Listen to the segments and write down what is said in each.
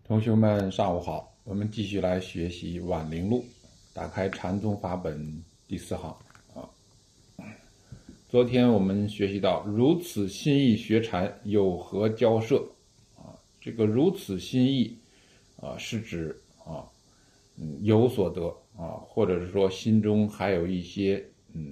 同学们，上午好。我们继续来学习《婉玲录》，打开禅宗法本第4行啊。昨天我们学习到，如此心意学禅，有何交涉？这个如此心意是指有所得或者是说心中还有一些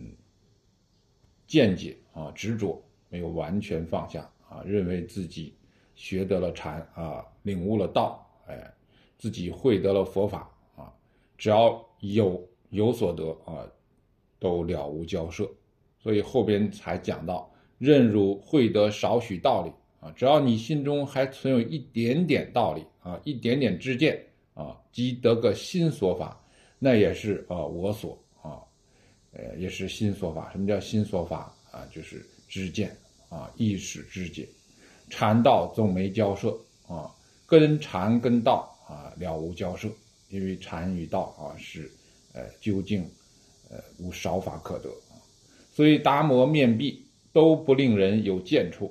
见解执着没有完全放下认为自己学得了禅领悟了道，自己会得了佛法只要有所得都了无交涉。所以后边才讲到，任汝会得少许道理只要你心中还存有一点点道理一点点知见即得个心所法，那也是我所也是心所法。什么叫心所法就是知见意识知解。禅道纵没交涉跟禅跟道了无交涉，因为禅与道是究竟无少法可得所以达摩面壁都不令人有见处。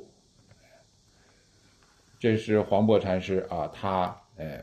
这是黄檗禅师他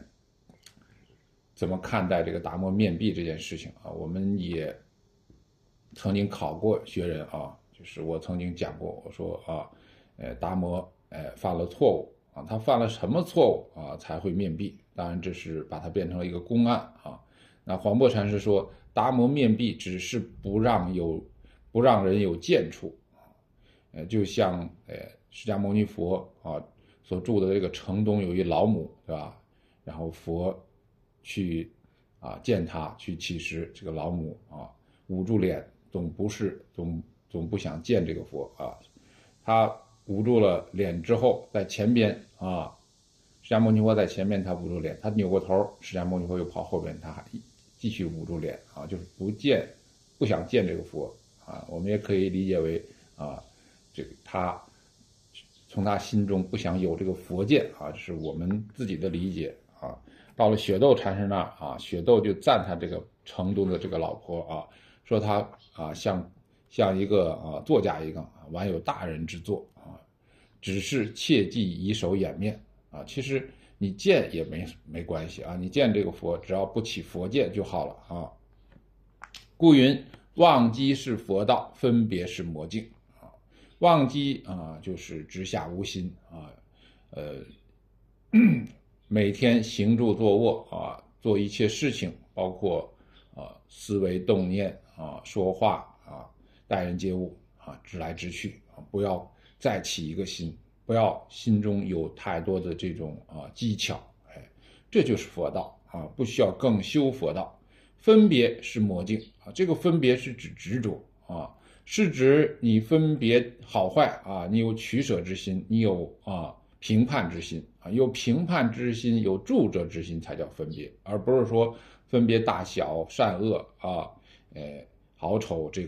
怎么看待这个达摩面壁这件事情我们也曾经考过学人就是我曾经讲过，我说达摩犯了错误他犯了什么错误才会面壁？当然这是把它变成了一个公案那黄檗禅师说，达摩面壁只是不让人有见处就像释迦牟尼佛所住的这个城东有一老母，对吧？然后佛去见他去乞食，这个老母捂住脸，总不想见这个佛他捂住了脸之后，在前边释迦牟尼佛在前面，他捂住脸，他扭过头，释迦牟尼佛又跑后边，他还继续捂住脸就是不想见这个佛我们也可以理解为这个他从他心中不想有这个佛见这是我们自己的理解到了雪窦禅师那儿雪窦就赞他这个城东的这个老婆说他像一个作家一样玩有大人之作只是切忌以手掩面其实你见也没关系你见这个佛只要不起佛见就好了故云忘机是佛道，分别是魔境忘机就是直下无心每天行住坐卧做一切事情，包括思维动念说话待人接物直来直去不要再起一个心，不要心中有太多的这种技巧这就是佛道不需要更修佛道。分别是魔境这个分别是指执着是指你分别好坏你有取舍之心，你有评判之心有评判之心，有住者之心才叫分别，而不是说分别大小善恶好丑这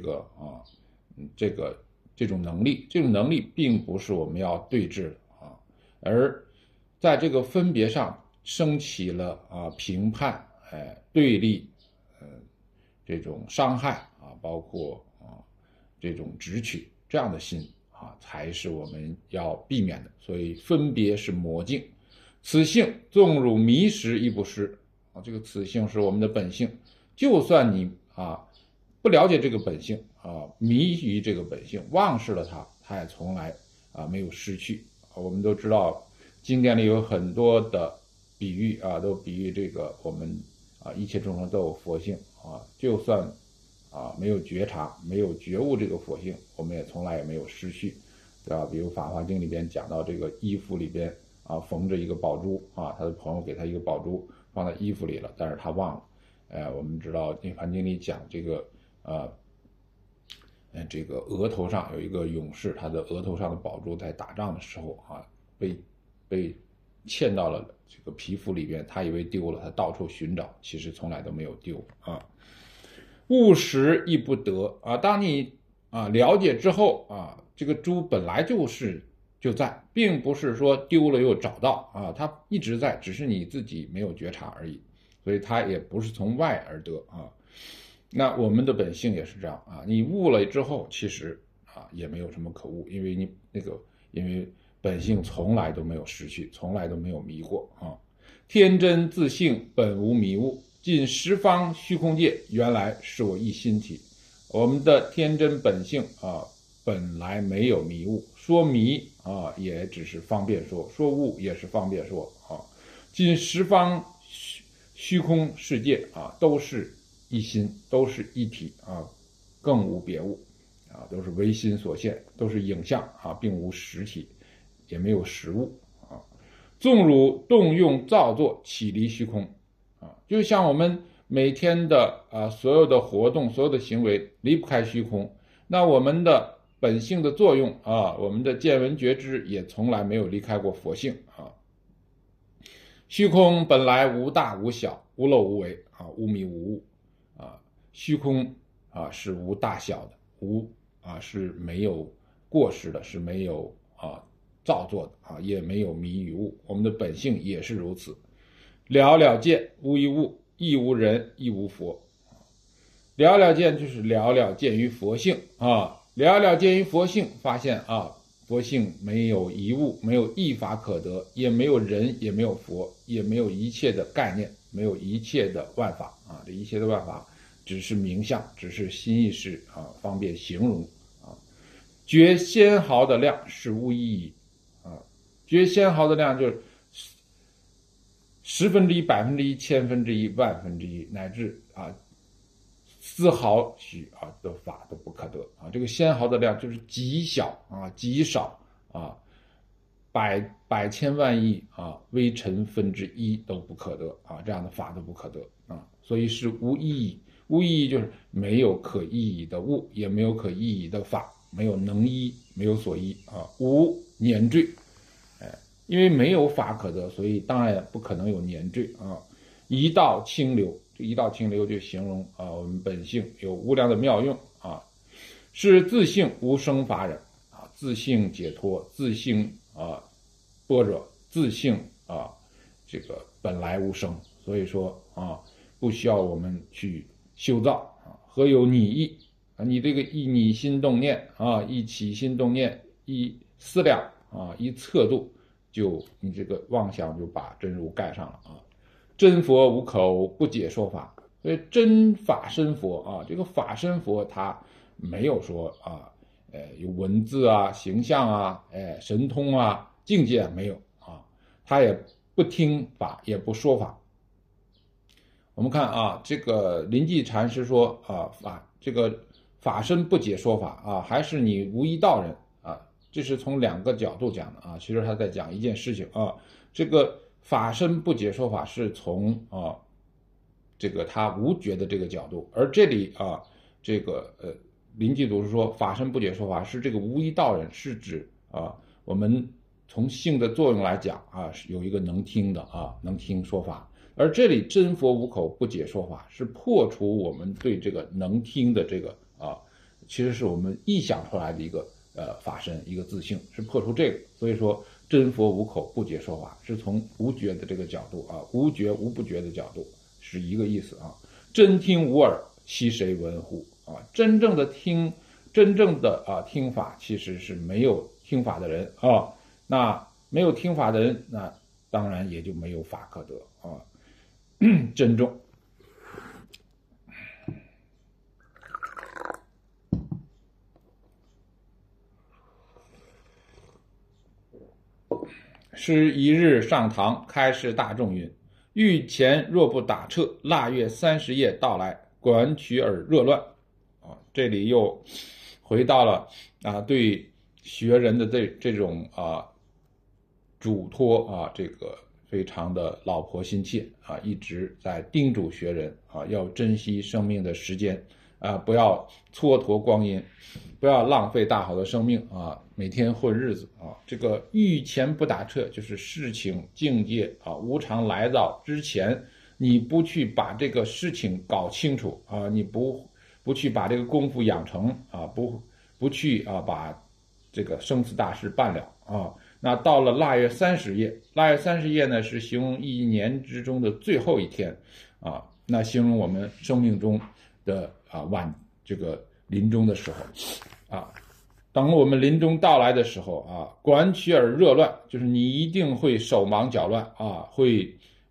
种能力，这种能力并不是我们要对峙的而在这个分别上升起了评判对立这种伤害包括这种直取这样的心才是我们要避免的。所以分别是魔境，此性纵汝迷时亦不失这个此性是我们的本性，就算你不了解这个本性迷于这个本性，忘失了它也从来没有失去我们都知道经典里有很多的比喻都比喻这个我们一切众生都有佛性就算没有觉察没有觉悟这个佛性，我们也从来也没有失去，对吧？比如《法华经》里边讲到这个衣服里边缝着一个宝珠他的朋友给他一个宝珠放在衣服里了，但是他忘了我们知道《涅槃经》里讲这个这个额头上有一个勇士，他的额头上的宝珠在打仗的时候被嵌到了这个皮肤里边，他以为丢了，他到处寻找，其实从来都没有丢悟识亦不得当你了解之后这个珠本来就在，并不是说丢了又找到它一直在，只是你自己没有觉察而已，所以它也不是从外而得那我们的本性也是这样你悟了之后其实也没有什么可悟，因为本性从来都没有失去，从来都没有迷过天真自性，本无迷雾。尽十方虚空界，原来是我一心体。我们的天真本性啊，本来没有迷雾。说迷啊，也只是方便说；说悟也是方便说啊。尽十方虚空世界啊，都是一心，都是一体啊，更无别物啊，都是唯心所现，都是影像啊，并无实体，也没有实物啊。纵汝动用造作，岂离虚空啊？就像我们每天的所有的活动，所有的行为离不开虚空，那我们的本性的作用啊，我们的见闻觉知也从来没有离开过佛性啊。虚空本来无大无小，无漏无为啊，无迷无悟啊。虚空啊是无大小的，无是没有过失的，是没有造作的啊，也没有迷与悟。我们的本性也是如此。了了见，无一物，亦无人，亦无佛。了了见就是了了见于佛性啊，了了见于佛性，发现啊，佛性没有一物，没有一法可得，也没有人，也没有佛，也没有一切的概念，没有一切的万法啊，这一切的万法只是名相，只是心意识啊，方便形容啊。觉纤毫的量是无意义啊，觉纤毫的量就是1/1000、1%、1/1000、1/10000，乃至丝毫许的法都不可得啊！这个纤毫的量就是极小啊，极少啊，百千万亿微尘分之一都不可得啊！这样的法都不可得啊！所以是无意义，无意义就是没有可依依的物，也没有可依依的法，没有能依，没有所依啊！无粘缀，因为没有法可得，所以当然不可能有粘缀啊！一道清流。这一道清流就形容我们本性有无量的妙用啊，是自性无生法忍啊，自性解脱，自性般若，自性这个本来无生，所以说不需要我们去修造啊。何有你意啊？你这个你心动念啊，一起心动念，一思量一测度，就你这个妄想就把真如盖上了啊。真佛无口，不解说法，所以真法身佛这个法身佛他没有说有文字形象神通境界没有他也不听法，也不说法。我们看这个临济禅师说这个法身不解说法还是你无一道人这是从两个角度讲的其实他在讲一件事情这个法身不解说法是从这个他无觉的这个角度，而这里这个临济祖师说法身不解说法是这个无一道人，是指我们从性的作用来讲有一个能听的能听说法，而这里真佛无口不解说法是破除我们对这个能听的这个其实是我们臆想出来的一个法身，一个自性，是破除这个。所以说真佛无口不解说法是从无觉的这个角度无觉无不觉的角度是一个意思真听无耳，悉谁闻乎真正的听听法其实是没有听法的人那没有听法的人，那当然也就没有法可得珍重。师一日上堂开示大众云：欲前若不打彻，腊月30夜到来，管取而热乱这里又回到了对学人的这种嘱托这个非常的老婆心切一直在叮嘱学人要珍惜生命的时间不要蹉跎光阴，不要浪费大好的生命每天混日子这个欲前不打彻，就是事情境界无常来到之前，你不去把这个事情搞清楚你不去把这个功夫养成不去把这个生死大事办了那到了腊月30夜，腊月30夜呢是形容一年之中的最后一天那形容我们生命中的这个临终的时候等我们临终到来的时候管取而热乱，就是你一定会手忙脚乱会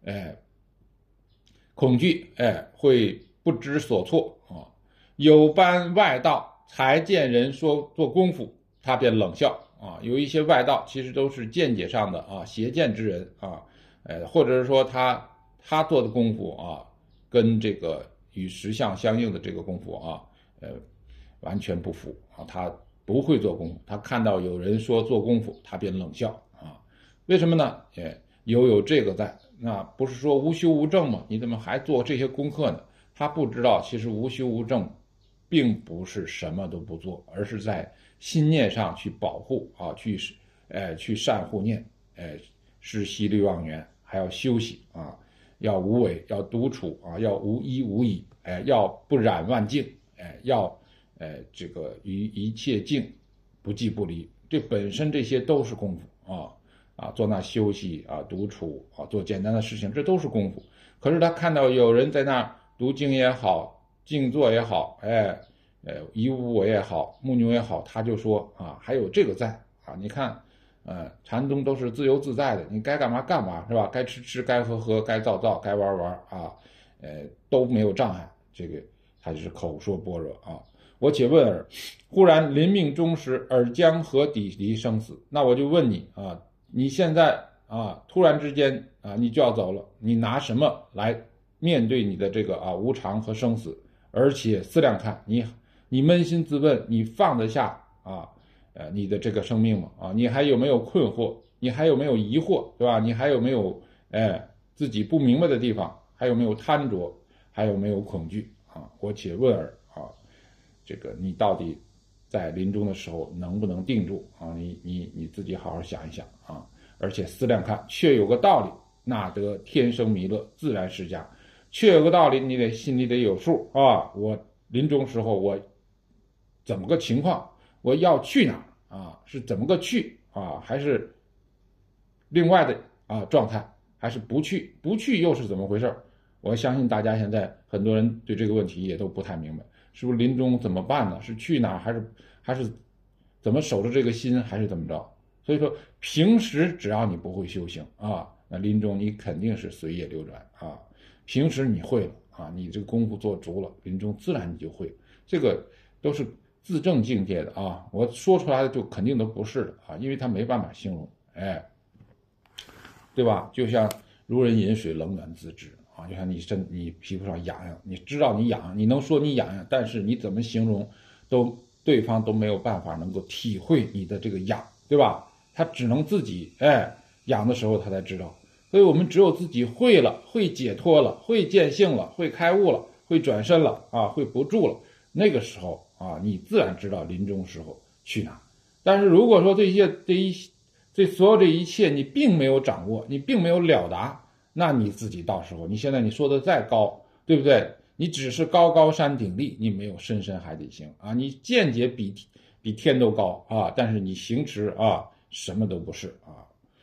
恐惧，会不知所措啊。有般外道才见人说做功夫，他便冷笑啊。有一些外道其实都是见解上的啊邪见之人啊，或者是说他做的功夫啊，跟这个与实相相应的这个功夫啊，完全不符啊，他不会做功夫，他看到有人说做功夫，他便冷笑啊。为什么呢？有这个在，那不是说无修无证吗？你怎么还做这些功课呢？他不知道，其实无修无证，并不是什么都不做，而是在心念上去保护啊，去善护念，是息虑忘缘，还要休息啊，要无为，要独处啊，要无依无倚，要不染万境，要这个于一切境不即不离，这本身这些都是功夫啊，坐那休息啊，独处啊，做简单的事情，这都是功夫。可是他看到有人在那读经也好，静坐也好，一无我也好，木牛也好，他就说啊，还有这个在啊，你看，禅宗都是自由自在的，你该干嘛干嘛是吧？该吃吃，该喝喝，该造造，该玩玩啊，都没有障碍。这个他就是口说般若啊。我且问尔，忽然临命终时，尔将何抵离生死？那我就问你啊，你现在啊，突然之间啊，你就要走了，你拿什么来面对你的这个无常和生死？而且思量看，你扪心自问，你放得下啊？你的这个生命吗？啊，你还有没有困惑？你还有没有疑惑，对吧？你还有没有自己不明白的地方？还有没有贪着？还有没有恐惧啊？我且问尔啊，这个你到底在临终的时候能不能定住啊？你自己好好想一想啊！而且思量看，确有个道理，那得天生弥勒，自然释迦。确有个道理，你得心里得有数啊！我临终时候我怎么个情况？我要去哪啊？是怎么个去啊？还是另外的状态？还是不去？不去又是怎么回事？我相信大家现在很多人对这个问题也都不太明白，是不是临终怎么办呢？是去哪还是怎么守着这个心，还是怎么着？所以说，平时只要你不会修行啊，那临终你肯定是随业流转啊。平时你会了啊，你这个功夫做足了，临终自然你就会。这个都是自证境界的啊，我说出来的就肯定都不是的啊，因为他没办法形容，对吧？就像如人饮水，冷暖自知啊，就像你皮肤上痒痒，你知道你痒，你能说你痒痒，但是你怎么形容，对方都没有办法能够体会你的这个痒，对吧？他只能自己痒的时候他才知道。所以我们只有自己会了，会解脱了，会见性了，会开悟了，会转身了啊，会不住了，那个时候啊，你自然知道临终时候去哪。但是如果说这所有这一切你并没有掌握，你并没有了达，那你自己到时候你现在你说的再高，对不对？你只是高高山顶立，你没有深深海底行啊，你见解比天都高啊，但是你行持啊什么都不是啊。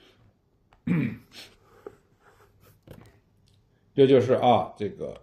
这就是这个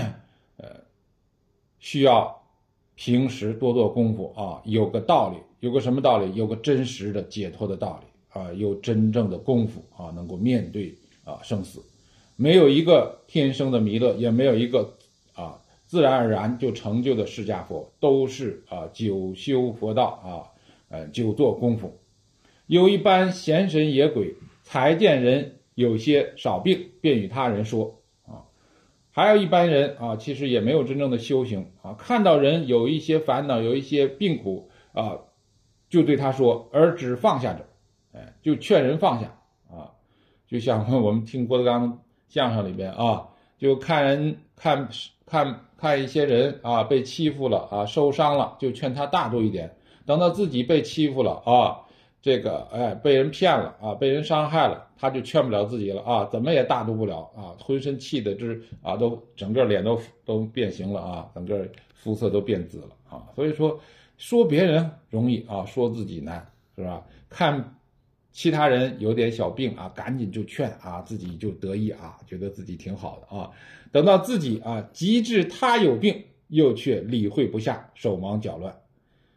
需要平时多做功夫啊，有个道理，有个什么道理？有个真实的解脱的道理啊，有真正的功夫啊，能够面对生死。没有一个天生的弥勒，也没有一个自然而然就成就的释迦佛，都是久修佛道久做功夫。有一般闲神野鬼，才见人有些少病，便与他人说。还有一般人其实也没有真正的修行看到人有一些烦恼，有一些病苦就对他说，而只放下者，就劝人放下就像我们听郭德纲相声里边就看一些人被欺负了受伤了，就劝他大度一点。等到自己被欺负了这个被人骗了被人伤害了，他就劝不了自己了怎么也大度不了浑身气的都整个脸都变形了整个肤色都变紫了所以说别人容易说自己难，是吧？看其他人有点小病赶紧就劝自己就得意觉得自己挺好的等到自己极致他有病，又却理会不下，手忙脚乱。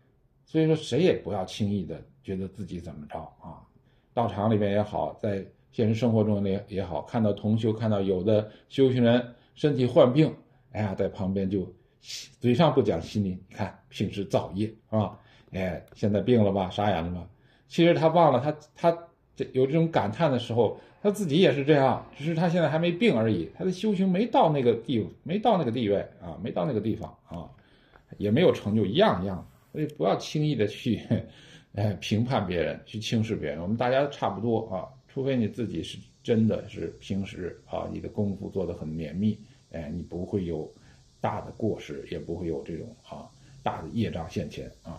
所以说谁也不要轻易的觉得自己怎么着道场里面也好，在现实生活中也好，看到同修，看到有的修行人身体患病，哎呀，在旁边就嘴上不讲，心里你看平时造业是吧？哎，现在病了吧，傻眼了吧？其实他忘了，他有这种感叹的时候，他自己也是这样，只是他现在还没病而已，他的修行没到那个地位，没到那个地方啊，也没有成就，一样，所以不要轻易的去评判别人，去轻视别人，我们大家差不多啊，除非你自己是真的是平时啊，你的功夫做得很绵密，你不会有大的过失，也不会有这种大的业障现前啊。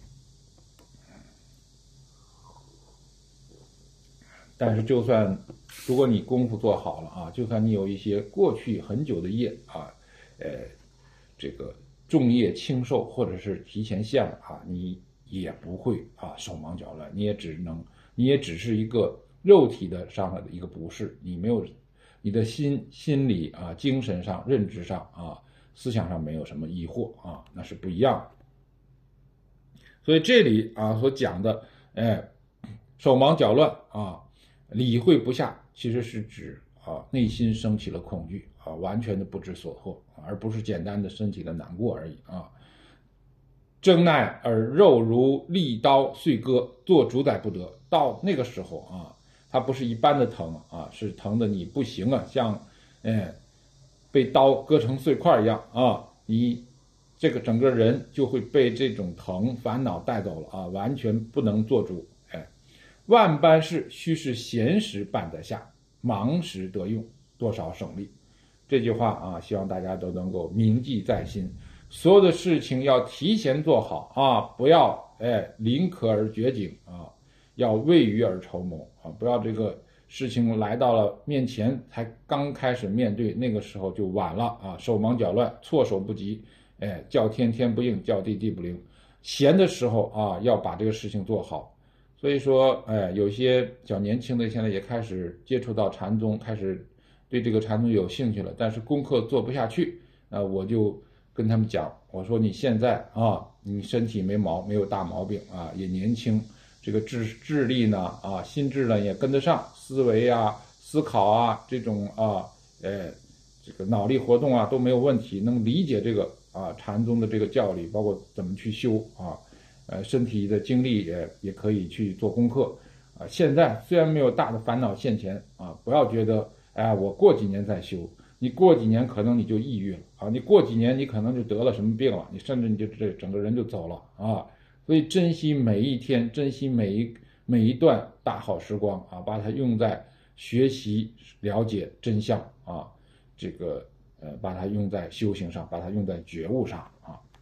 但是就算如果你功夫做好了啊，就算你有一些过去很久的业啊，这个重业轻受或者是提前现了啊，你也不会手忙脚乱，你也只是一个肉体的上的一个不适，你没有你的心理啊、精神上、认知上啊、思想上没有什么疑惑啊，那是不一样的。所以这里所讲的手忙脚乱理会不下，其实是指内心升起了恐惧完全的不知所措，而不是简单的身体的难过而已争奈而肉如利刀碎割，做主宰不得。到那个时候它不是一般的疼是疼的你不行像被刀割成碎块一样你这个整个人就会被这种疼烦恼带走了完全不能做主。万般事须是闲时办得下，忙时得用，多少省力。这句话希望大家都能够铭记在心。所有的事情要提前做好不要临渴而绝景要未雨而绸缪不要这个事情来到了面前才刚开始面对，那个时候就晚了手忙脚乱，措手不及，叫天天不应，叫地地不灵。闲的时候要把这个事情做好。所以说有些较年轻的现在也开始接触到禅宗，开始对这个禅宗有兴趣了，但是功课做不下去，我就跟他们讲，我说你现在你身体没有大毛病也年轻，这个智力呢心智呢也跟得上，思维思考这种这个脑力活动都没有问题，能理解这个禅宗的这个教理，包括怎么去修身体的精力也可以去做功课现在虽然没有大的烦恼现前不要觉得我过几年再修，你过几年可能你就抑郁了你过几年你可能就得了什么病了，你甚至你就整个人就走了所以珍惜每一天，珍惜每一段大好时光把它用在学习了解真相这个把它用在修行上，把它用在觉悟上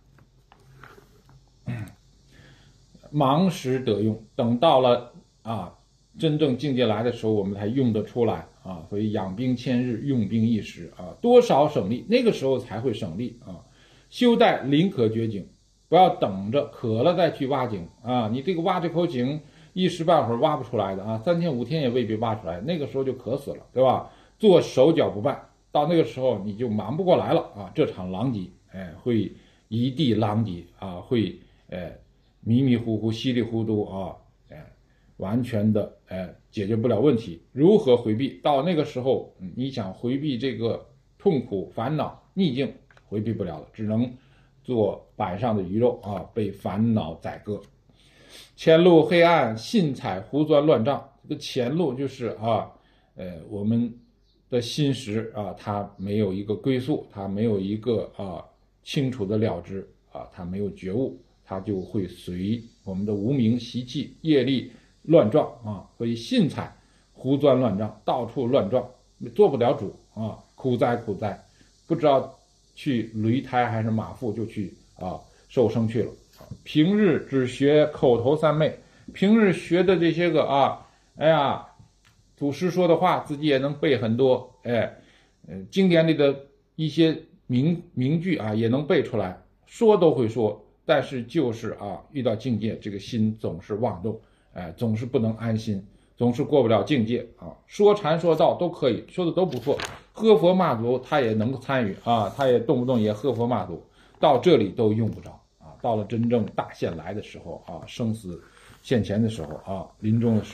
忙时得用，等到了真正境界来的时候，我们才用得出来所以养兵千日，用兵一时多少省力，那个时候才会省力休待临渴绝井，不要等着渴了再去挖井你这个挖这口井一时半会儿挖不出来的3天5天也未必挖出来，那个时候就渴死了，对吧？做手脚不办，到那个时候你就忙不过来了这场狼藉会一地狼藉会迷迷糊糊稀里糊涂完全的解决不了问题。如何回避？到那个时候你想回避这个痛苦烦恼逆境回避不了了，只能做板上的鱼肉被烦恼宰割。前路黑暗，信彩胡钻乱障。这个前路就是我们的心识它没有一个归宿，它没有一个清楚的了知它没有觉悟，它就会随我们的无明习气业力乱撞所以信彩胡钻乱障，到处乱撞，做不了主苦哉苦哉，不知道去驴胎还是马腹就去受生去了。平日只学口头三昧，平日学的这些个祖师说的话自己也能背很多经典里的一些名句也能背出来，说都会说，但是就是遇到境界这个心总是妄动总是不能安心，总是过不了境界说禅说道都可以，说的都不错，喝佛骂祖他也能参与他也动不动也喝佛骂祖，到这里都用不着到了真正大限来的时候生死现前的时候临终的时候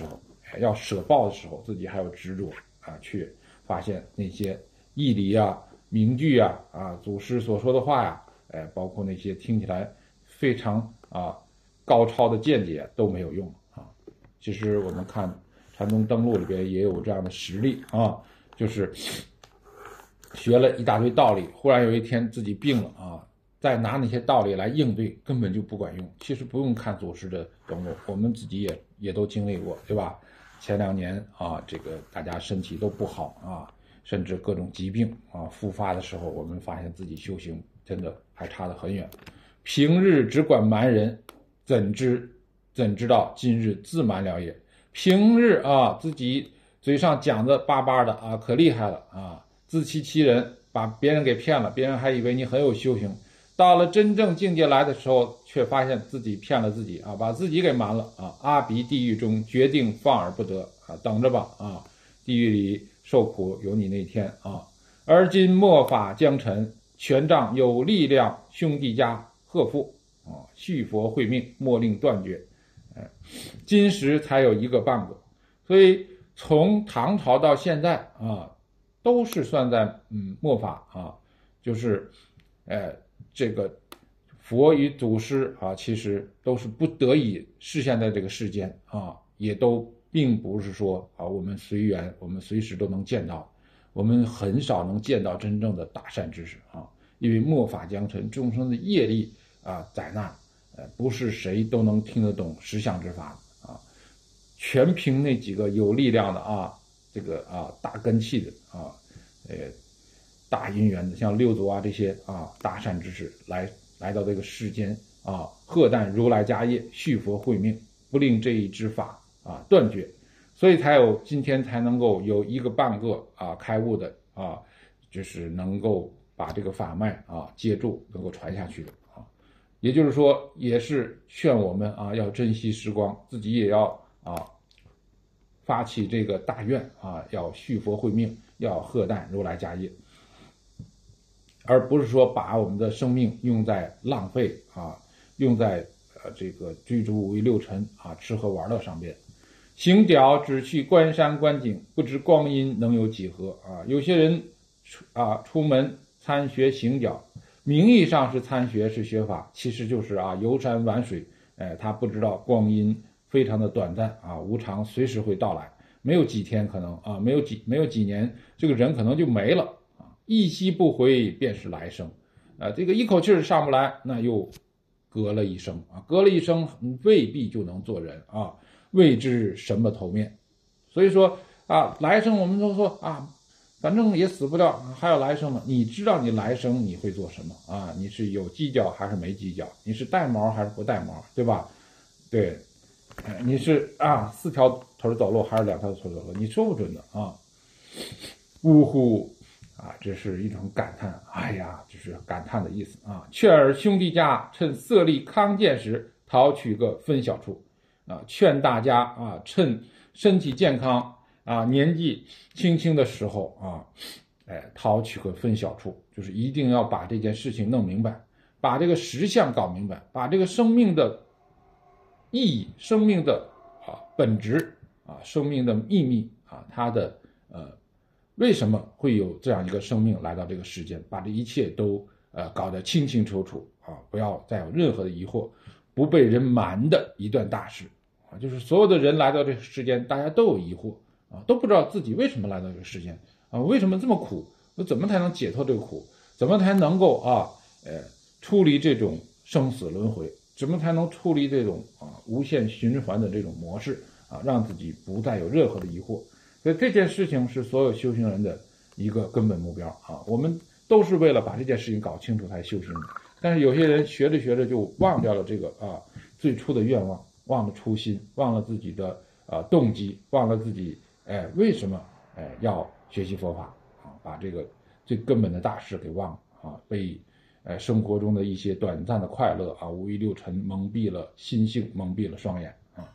要舍报的时候，自己还有执着啊，去发现那些义理啊、名句啊、祖师所说的话呀，包括那些听起来非常高超的见解都没有用啊。其实我们看禅宗登录里边也有这样的实例啊，就是学了一大堆道理，忽然有一天自己病了啊，再拿那些道理来应对，根本就不管用。其实不用看祖师的登录，我们自己也都经历过，对吧？前2年啊，这个大家身体都不好啊，甚至各种疾病啊复发的时候，我们发现自己修行真的还差得很远。平日只管瞒人，怎知道今日自瞒了也？平日啊，自己嘴上讲的巴巴的啊，可厉害了啊，自欺欺人，把别人给骗了，别人还以为你很有修行。到了真正境界来的时候，却发现自己骗了自己啊，把自己给瞒了啊！阿鼻地狱中决定放而不得啊，等着吧啊！地狱里受苦有你那天啊！而今末法将沉，权杖有力量，兄弟家贺父啊！续佛慧命，莫令断绝。今时才有1个半个，所以从唐朝到现在啊，都是算在末法啊，就是这个佛与祖师啊，其实都是不得已示现在这个世间啊，也都并不是说啊我们随缘，我们随时都能见到，我们很少能见到真正的大善知识啊，因为末法将沉，众生的业力啊在那，不是谁都能听得懂实相之法啊，全凭那几个有力量的啊，这个大根器的啊，大因缘的，像六祖啊这些啊大善知识来到这个世间啊，贺诞如来家业，续佛慧命，不令这一之法啊断绝，所以才有今天才能够有1个半个啊开悟的啊，就是能够把这个法脉啊接住，能够传下去的啊。也就是说，也是劝我们啊要珍惜时光，自己也要发起这个大愿啊，要续佛慧命，要贺诞如来家业。而不是说把我们的生命用在浪费啊，用在这个追逐五欲六尘啊，吃喝玩乐上边。行脚只去观山观景，不知光阴能有几何啊！有些人出门参学行脚，名义上是参学是学法，其实就是游山玩水。他不知道光阴非常的短暂啊，无常，随时会到来，没有几天可能啊，没有几年，这个人可能就没了。一夕不回便是来生，这个一口气上不来，那又隔了一生啊，隔了一生未必就能做人啊，未知什么头面。所以说来生我们都说反正也死不掉，还有来生呢。你知道你来生你会做什么啊？你是有犄角还是没犄角？你是带毛还是不带毛？对吧？对，你是4条腿走路还是2条腿走路？你说不准的啊。呜呼！这是一种感叹，哎呀，就是感叹的意思啊。劝尔兄弟家趁色力康健时，讨取个分晓处啊。劝大家趁身体健康年纪轻轻的时候讨取个分晓处，就是一定要把这件事情弄明白，把这个实相搞明白，把这个生命的意义、生命的本质生命的秘密它的为什么会有这样一个生命来到这个世间，把这一切都搞得清清楚楚不要再有任何的疑惑，不被人瞒的一段大事就是所有的人来到这个世间，大家都有疑惑都不知道自己为什么来到这个世间为什么这么苦，怎么才能解脱这个苦，怎么才能够出离这种生死轮回，怎么才能出离这种无限循环的这种模式让自己不再有任何的疑惑。所以这件事情是所有修行人的一个根本目标我们都是为了把这件事情搞清楚才修行的。但是有些人学着学着就忘掉了这个最初的愿望，忘了初心，忘了自己的动机，忘了自己为什么要学习佛法把这个最根本的大事给忘了被生活中的一些短暂的快乐五欲六尘蒙蔽了心性，蒙蔽了双眼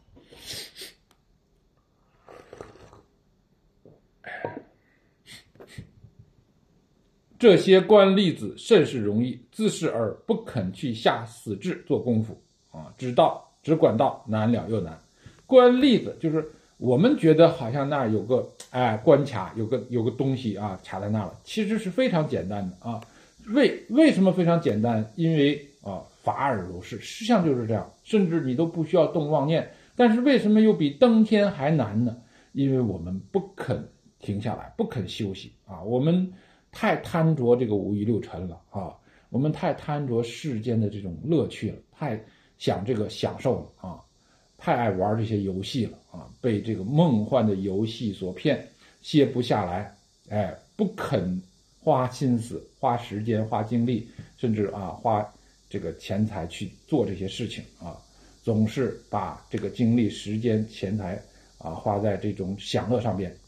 这些观粒子甚是容易，自是而不肯去下死志做功夫只管道难了又难。观粒子就是我们觉得好像那儿有个关卡，有个东西啊卡在那儿了，其实是非常简单的啊。为什么非常简单？因为法尔如是，实际上就是这样，甚至你都不需要动妄念。但是为什么又比登天还难呢？因为我们不肯停下来，不肯休息啊，我们太贪着这个五欲六尘了啊，我们太贪着世间的这种乐趣了，太想这个享受了啊，太爱玩这些游戏了啊，被这个梦幻的游戏所骗，歇不下来，不肯花心思、花时间、花精力，甚至花这个钱财去做这些事情啊，总是把这个精力、时间、钱财花在这种享乐上边。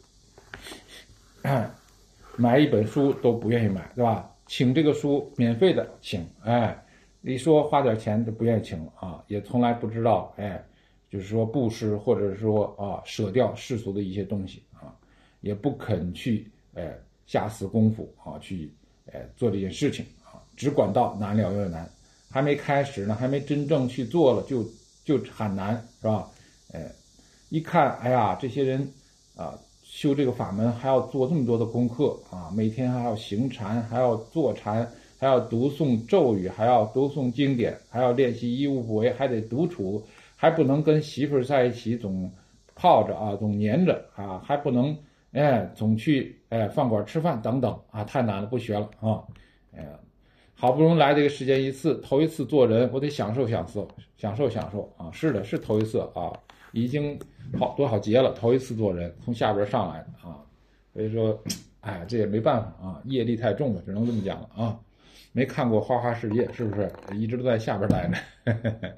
买一本书都不愿意买，对吧？请这个书免费的请，你说花点钱就不愿意请了啊，也从来不知道，就是说布施或者说舍掉世俗的一些东西啊，也不肯去下死功夫啊，去做这件事情啊，只管到难了又难，还没开始呢，还没真正去做了就喊难，是吧？一看，哎呀，这些人修这个法门还要做这么多的功课啊，每天还要行禅，还要坐禅，还要读诵咒语，还要读诵经典，还要练习一物不为，还得独处，还不能跟媳妇儿在一起总泡着啊，总黏着啊，还不能总去饭馆吃饭等等啊，太难了，不学了啊。好不容易来这个时间一次，头一次做人，我得享受啊。是的，是头一次啊，已经多少劫了，头一次做人，从下边上来的啊。所以说，这也没办法啊，业力太重了，只能这么讲了啊。没看过《花花世界》，是不是？一直都在下边待着。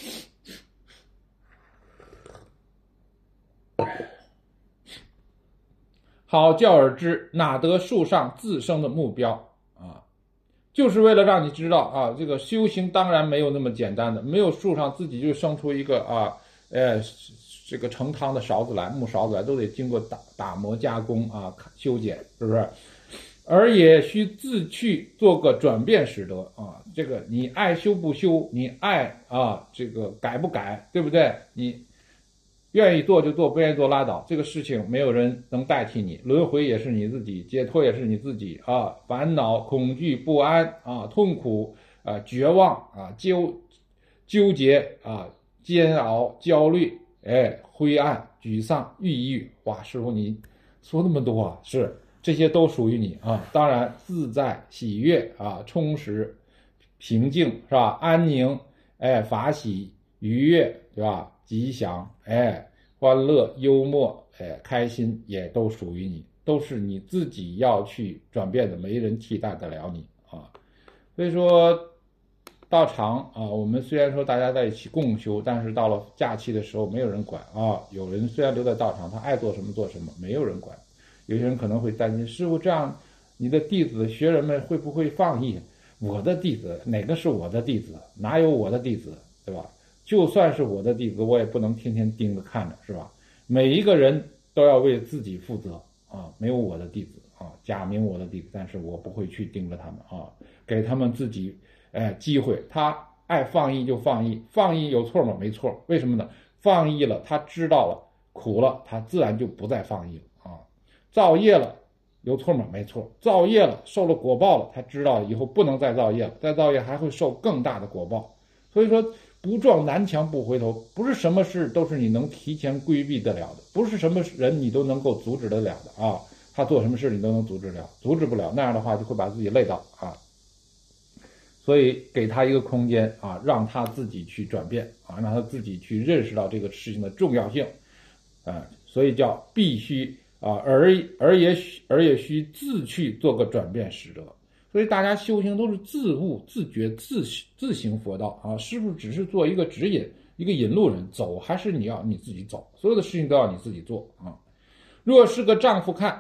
好教而知，哪得树上自生的目标啊？就是为了让你知道啊，这个修行当然没有那么简单的，没有树上自己就生出一个这个盛汤的勺子来，木勺子来，都得经过打磨加工啊，修剪，是不是？而也需自去做个转变使得啊，这个你爱修不修，你爱这个改不改，对不对？你愿意做就做，不愿意做拉倒，这个事情没有人能代替你，轮回也是你自己，解脱也是你自己啊，烦恼、恐惧、不安痛苦绝望纠结煎熬、焦虑，灰暗、沮丧、抑郁，哇，师父你说那么多啊，是这些都属于你啊，当然自在、喜悦充实、平静是吧？安宁，法喜、愉悦，对吧？吉祥，欢乐、幽默，开心也都属于你，都是你自己要去转变的，没人替代得了你啊。所以说，道场我们虽然说大家在一起共修，但是到了假期的时候，没有人管啊。有人虽然留在道场，他爱做什么做什么，没有人管。有些人可能会担心，师父这样，你的弟子学人们会不会放逸？我的弟子哪个是我的弟子？哪有我的弟子，对吧？就算是我的弟子，我也不能天天盯着看着，是吧？每一个人都要为自己负责没有我的弟子假名我的弟子，但是我不会去盯着他们给他们自己机会，他爱放逸就放逸，放逸有错吗？没错，为什么呢？放逸了，他知道了苦了，他自然就不再放逸了造业了有错吗？没错，造业了受了果报了，他知道以后不能再造业了，再造业还会受更大的果报。所以说不撞南墙不回头，不是什么事都是你能提前规避得了的，不是什么人你都能够阻止得了的他做什么事你都能阻止不了，那样的话就会把自己累到所以给他一个空间让他自己去转变让他自己去认识到这个事情的重要性所以叫必须而也需自去做个转变使得。所以大家修行都是自悟、自觉、自行佛道师父只是做一个指引，一个引路人，走还是你自己走，所有的事情都要你自己做若是个丈夫汉，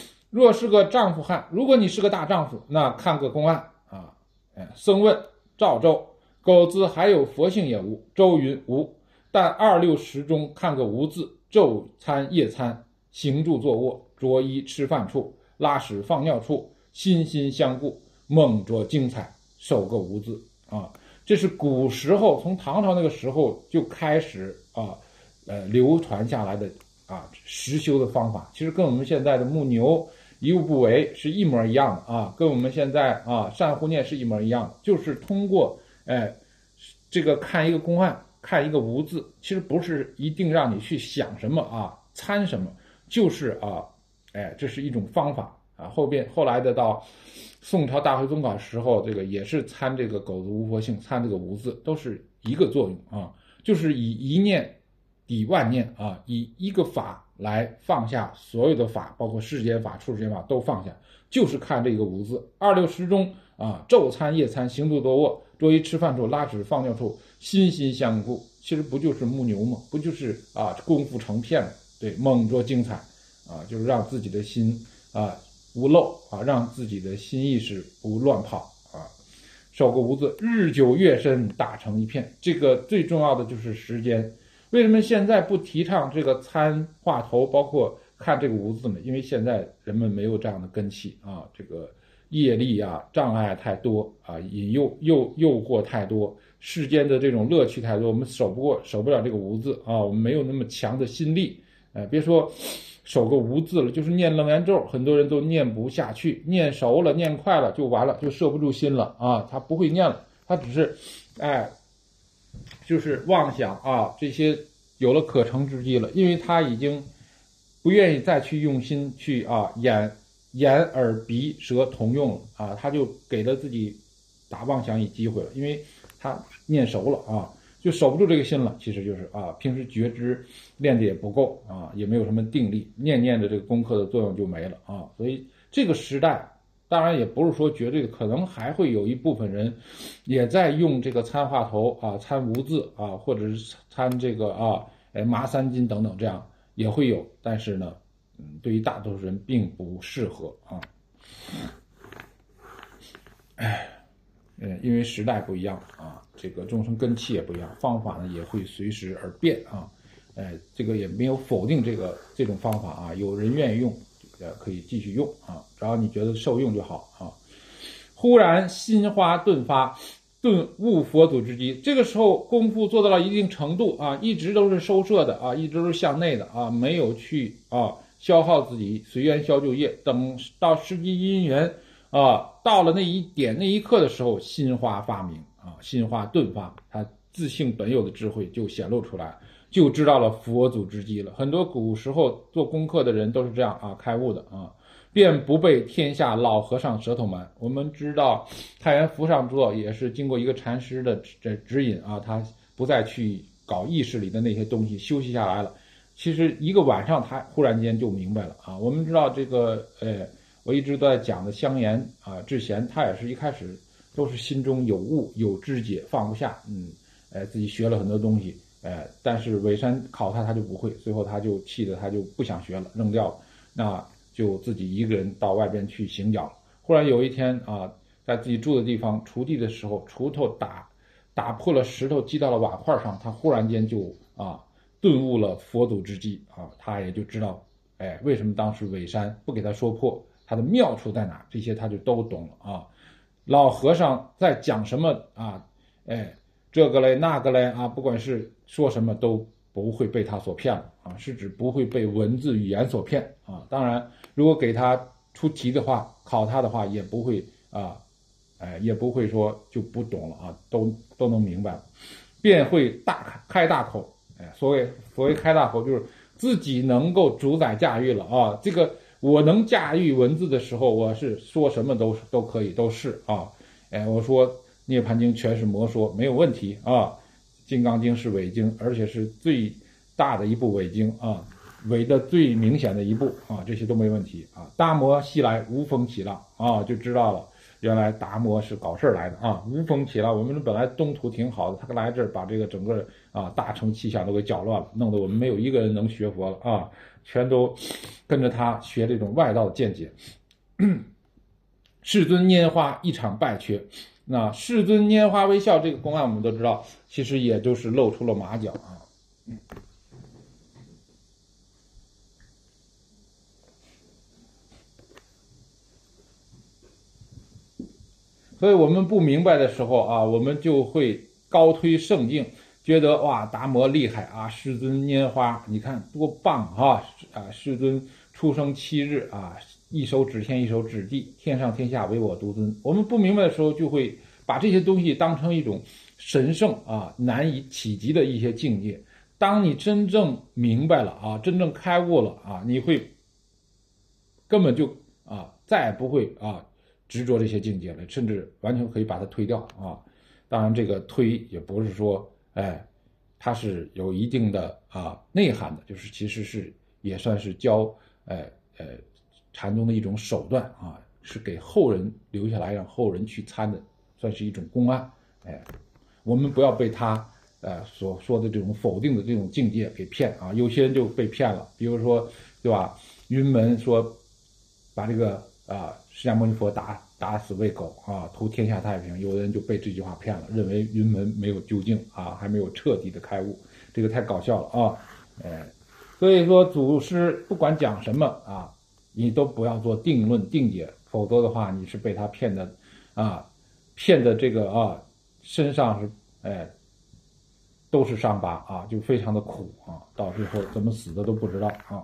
如果你是个大丈夫，那看个公案僧问赵州，狗子还有佛性也无？周云无，但26时中看个无字，昼餐夜餐，行住坐卧，着衣吃饭处，拉屎放尿处，心心相顾，梦着精彩，受个无字这是古时候从唐朝那个时候就开始流传下来的实修的方法，其实跟我们现在的木牛一物不为是一模一样的啊，跟我们现在善护念是一模一样的，就是通过这个看一个公案，看一个无字，其实不是一定让你去想什么参什么，就是这是一种方法啊。后来的到宋朝大会宗考时候，这个也是参这个狗子无佛性，参这个无字，都是一个作用啊，就是以一念抵万念啊，以一个法来放下所有的法，包括世间法、出世间法都放下，就是看这个无字。二六时中昼参夜参，行住坐卧，坐于吃饭处，拉屎放尿处，心心相顾，其实不就是木牛吗？不就是功夫成片了？对，猛着精彩就是让自己的心无漏让自己的心意识不乱跑守个无字，日久月深，打成一片。这个最重要的就是时间。为什么现在不提倡这个参话头，包括看这个无字呢？因为现在人们没有这样的根器这个业力障碍太多引诱惑太多，世间的这种乐趣太多，我们守不了这个无字我们没有那么强的心力。别说守个无字了，就是念楞严咒，很多人都念不下去，念熟了念快了就完了，就摄不住心了他不会念了，他只是就是妄想这些有了可成之机了，因为他已经不愿意再去用心去眼耳鼻舌同用了他就给了自己打妄想以机会了，因为他念熟了就守不住这个心了。其实就是平时觉知练的也不够也没有什么定力，念的这个功课的作用就没了所以这个时代当然也不是说绝对的，可能还会有一部分人也在用这个参话头参无字或者是参这个麻三金等等，这样也会有，但是呢对于大多数人并不适合因为时代不一样这个众生根器也不一样，方法呢也会随时而变这个也没有否定这种方法有人愿意用可以继续用只要你觉得受用就好忽然心花顿发，顿悟佛祖之机。这个时候功夫做到了一定程度一直都是收摄的一直都是向内的没有去消耗自己，随缘消旧业。等到时机因缘到了那一点那一刻的时候，心花发明心花顿发，他自性本有的智慧就显露出来，就知道了佛祖之机了。很多古时候做功课的人都是这样开悟的便不被天下老和尚舌头瞒。我们知道太原福上座也是经过一个禅师的指引他不再去搞意识里的那些东西，休息下来了。其实一个晚上他忽然间就明白了我们知道这个我一直都在讲的香严智贤，他也是一开始都是心中有悟有知解，放不下自己学了很多东西但是尾山考他就不会，最后他就气得他就不想学了，扔掉了，那就自己一个人到外边去行脚。忽然有一天在自己住的地方锄地的时候，锄头打破了石头击到了瓦块上，他忽然间就顿悟了佛祖之机他也就知道为什么当时尾山不给他说破，他的妙处在哪，这些他就都懂了老和尚在讲什么这个嘞那个嘞不管是说什么都不会被他所骗了是指不会被文字语言所骗当然如果给他出题的话，考他的话也不会也不会说就不懂了都能明白了，便会开大口所谓开大口，就是自己能够主宰驾驭了这个我能驾驭文字的时候，我是说什么都可以，都是我说涅槃经全是魔说没有问题金刚经是伪经，而且是最大的一部伪经伪的最明显的一部这些都没问题达摩西来无风起浪就知道了，原来达摩是搞事来的无风起浪。我们本来东土挺好的，他来这儿把这个整个大乘气象都给搅乱了，弄得我们没有一个人能学佛了全都跟着他学这种外道的见解世尊拈花一场败缺。那世尊拈花微笑这个公案我们都知道，其实也就是露出了马脚所以我们不明白的时候我们就会高推圣境， 觉得哇达摩厉害啊，世尊拈花，你看多棒世尊出生7日啊，一手指天一手指地，天上天下唯我独尊。我们不明白的时候，就会把这些东西当成一种神圣啊，难以企及的一些境界。当你真正明白了啊，真正开悟了啊，你会根本就再也不会执着这些境界了，甚至完全可以把它推掉啊。当然，这个推也不是说它是有一定的内涵的，就是其实是也算是教禅宗的一种手段啊，是给后人留下来让后人去参的，算是一种公案。我们不要被他所说的这种否定的这种境界给骗啊，有些人就被骗了，比如说对吧？云门说把这个释迦牟尼佛打死喂狗啊，图天下太平，有的人就被这句话骗了，认为云门没有究竟啊，还没有彻底的开悟，这个太搞笑了啊！所以说祖师不管讲什么啊，你都不要做定论定解，否则的话你是被他骗的骗的这个身上是都是伤疤啊，就非常的苦啊，到最后怎么死的都不知道啊。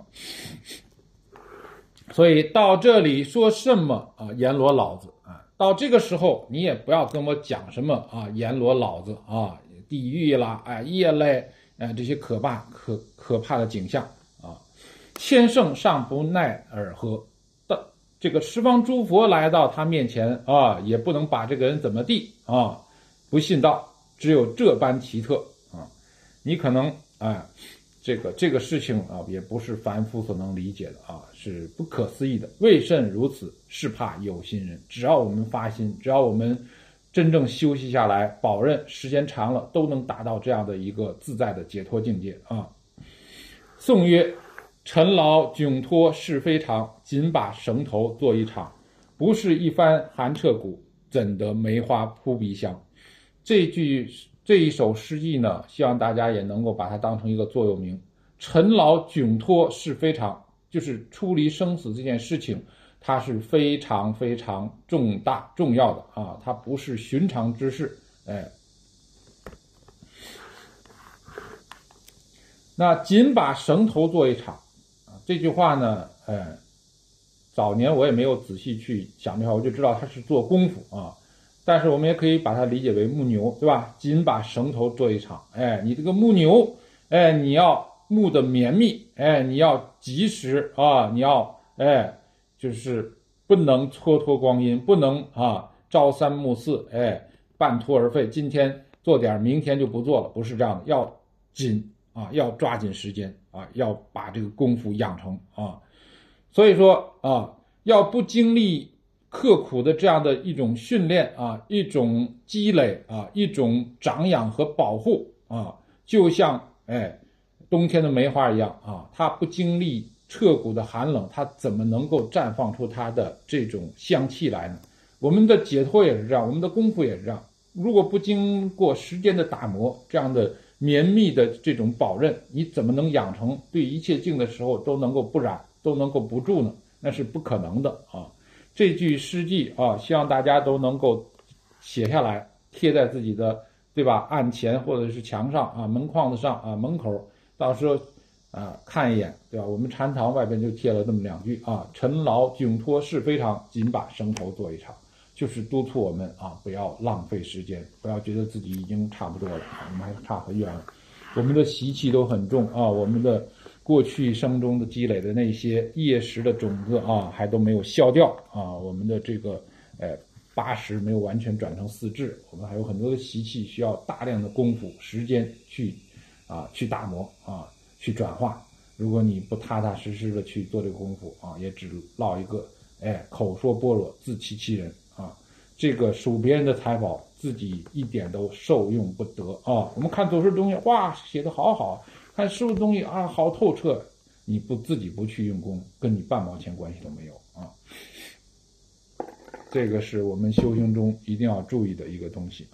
所以到这里说什么阎罗老子到这个时候你也不要跟我讲什么阎罗老子地狱啦业类这些可怕的景象先生尚不耐尔何，这个十方诸佛来到他面前也不能把这个人怎么地不信道，只有这般奇特你可能这个事情也不是凡夫所能理解的是不可思议的。为甚如此？是怕有心人。只要我们发心，只要我们真正休息下来，保任时间长了都能达到这样的一个自在的解脱境界颂曰：尘劳窘脱是非常，仅把绳头做一场。不是一番寒彻骨，怎得梅花扑鼻香？这一首诗记呢，希望大家也能够把它当成一个座右铭。尘劳窘脱是非常，就是出离生死这件事情，它是非常非常重要的它不是寻常之事。那仅把绳头做一场这句话呢，早年我也没有仔细去想这话，我就知道它是做功夫但是我们也可以把它理解为牧牛，对吧？仅把绳头做一场，你这个牧牛，你要牧的绵密，你要及时你要就是不能蹉跎光阴，不能朝三暮四，半途而废。今天做点，明天就不做了，不是这样的，要紧要抓紧时间要把这个功夫养成所以说要不经历刻苦的这样的一种训练一种积累一种长养和保护就像冬天的梅花一样它不经历彻骨的寒冷，它怎么能够绽放出它的这种香气来呢？我们的解脱也是这样，我们的功夫也是这样。如果不经过时间的打磨，这样的绵密的这种保刃，你怎么能养成对一切境的时候都能够不染，都能够不住呢？那是不可能的这句诗记希望大家都能够写下来，贴在自己的对吧案前或者是墙上门框子上门口，到时候看一眼，对吧？我们禅堂外边就贴了这么2句尘劳窘脱是非常，仅把绳头做一场，就是督促我们不要浪费时间，不要觉得自己已经差不多了我们还差很远了。我们的习气都很重我们的过去生中的积累的那些业识的种子还都没有消掉我们的这个80没有完全转成4智，我们还有很多的习气需要大量的功夫时间去打磨去转化。如果你不踏踏实实的去做这个功夫也只落一个口说般若自欺欺人这个数别人的财宝，自己一点都受用不得我们看祖师的东西，哇，写的好好，看师傅的东西好透彻，你自己不去用功，跟你半毛钱关系都没有这个是我们修行中一定要注意的一个东西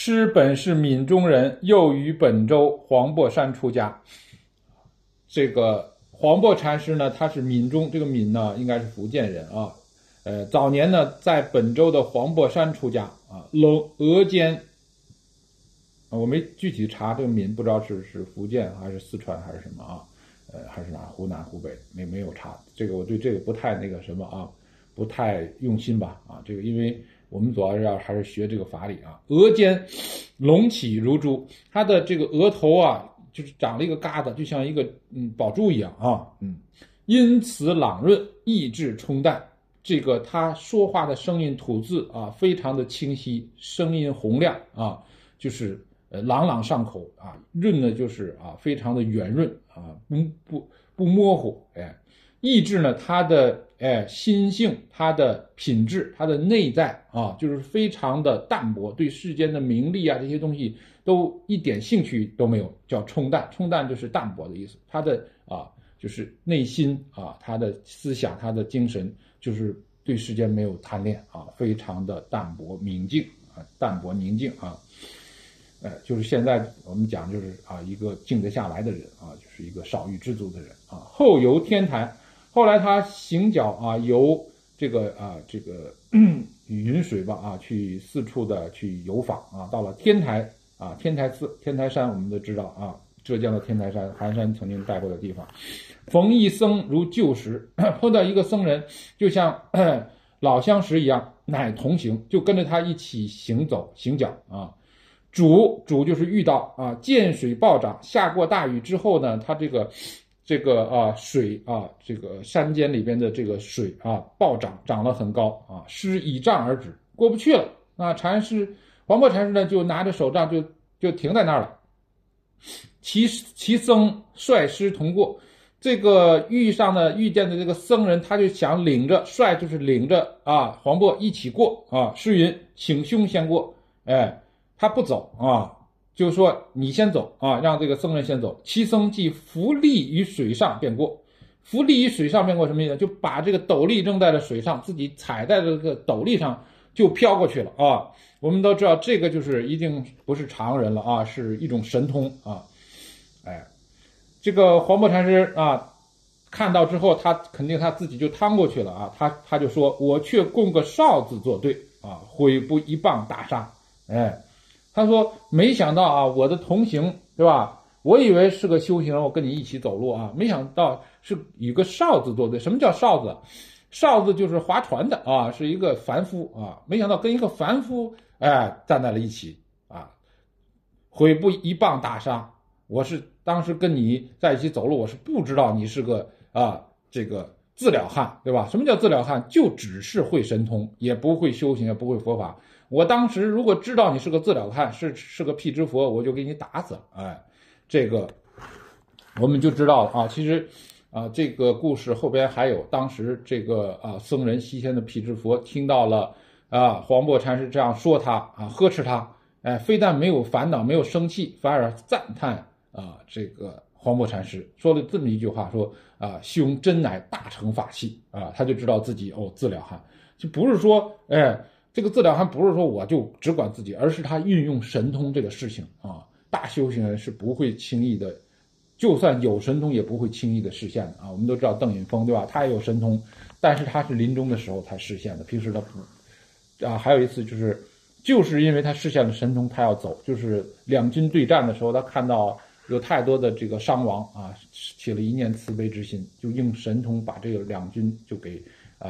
师本是闽中人，又于本州黄檗山出家。这个黄檗禅师呢，他是闽中，这个闽呢应该是福建人啊。早年呢在本州的黄檗山出家啊，额间。我没具体查这个闽，不知道是福建还是四川还是什么啊？还是哪湖南湖北没有查，这个我对这个不太那个什么啊，不太用心吧啊，这个因为我们主要还是学这个法理啊。额间隆起如珠，他的这个额头啊，就是长了一个疙瘩，就像一个宝珠一样啊，因此朗润，意志冲淡。这个他说话的声音吐字啊，非常的清晰，声音洪亮啊，就是朗朗上口啊，润呢就是啊非常的圆润啊，不模糊。意志呢，他的心性，他的品质，他的内在啊，就是非常的淡薄，对世间的名利啊这些东西都一点兴趣都没有，叫冲淡。冲淡就是淡薄的意思。他的就是内心啊，他的思想，他的精神，就是对世间没有贪恋啊，非常的淡泊宁静啊，淡泊宁静啊。就是现在我们讲就是啊，一个静得下来的人啊，就是一个少欲知足的人啊。后游天台，后来他行脚啊，游这个云水吧啊，去四处的去游访啊，到了天台啊，天台寺、天台山，我们都知道啊，浙江的天台山，韩山曾经待过的地方。逢一僧如旧时，碰到一个僧人，就像老相识一样，乃同行，就跟着他一起行脚啊。主就是遇到啊，见水暴涨，下过大雨之后呢，它这个水啊，这个山间里边的这个水啊暴涨了很高啊，师倚杖而止，过不去了。那黄檗禅师呢，就拿着手杖就停在那儿了。其僧率师同过，这个遇见的这个僧人，他就想就是领着啊黄檗一起过啊。诗云：请兄先过，他不走啊，就是说你先走啊，让这个僧人先走。其僧即浮立于水上便过。浮立于水上便过什么意思？就把这个斗笠扔在了水上，自己踩在这个斗笠上就飘过去了啊。我们都知道这个就是一定不是常人了啊，是一种神通啊。这个黄檗禅师啊，看到之后，他肯定他自己就趟过去了啊。他就说：“我却供个少字作对啊，悔不一棒打杀。”他说没想到啊，我的同行，对吧？我以为是个修行人，我跟你一起走路啊，没想到是与个少字作对。什么叫少字？少字就是划船的啊，是一个凡夫啊，没想到跟一个凡夫站在了一起啊，悔不一棒打杀。我是当时跟你在一起走路，我是不知道你是个这个自了汉，对吧？什么叫自了汉？就只是会神通，也不会修行，也不会佛法。我当时如果知道你是个自了汉，是个辟支佛，我就给你打死了。这个我们就知道了啊。其实这个故事后边还有，当时这个僧人西天的辟支佛听到了黄檗禅师这样说他呵斥他，非但没有烦恼，没有生气，反而赞叹这个黄檗禅师说了这么一句话，说兄真乃大乘法器啊，他就知道自己自了汉，就不是说这个自了汉不是说我就只管自己，而是他运用神通这个事情啊。大修行人是不会轻易的，就算有神通也不会轻易的实现的啊。我们都知道邓颖峰，对吧？他也有神通，但是他是临终的时候才实现的，平时他不还有一次就是因为他实现了神通，他要走，就是两军对战的时候，他看到有太多的这个伤亡啊，起了一念慈悲之心，就用神通把这个两军就给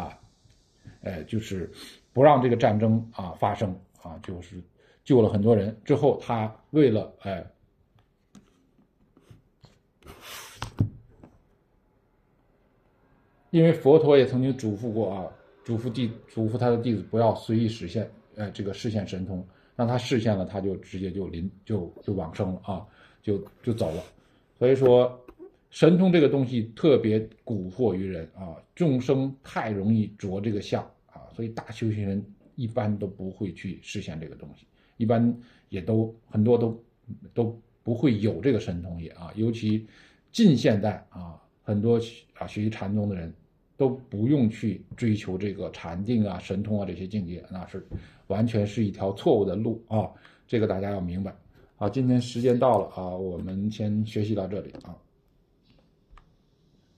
就是不让这个战争发生啊，就是救了很多人。之后他为了因为佛陀也曾经嘱咐过嘱咐他的弟子不要随意实现这个实现神通，让他实现了，他就直接就往生了就走了。所以说神通这个东西特别蛊惑于人众生太容易着这个相所以大修行人一般都不会去实现这个东西，一般也都很多都不会有这个神通也尤其近现代很多学习禅宗的人都不用去追求这个禅定神通这些境界，那是完全是一条错误的路这个大家要明白。好，今天时间到了啊，我们先学习到这里啊。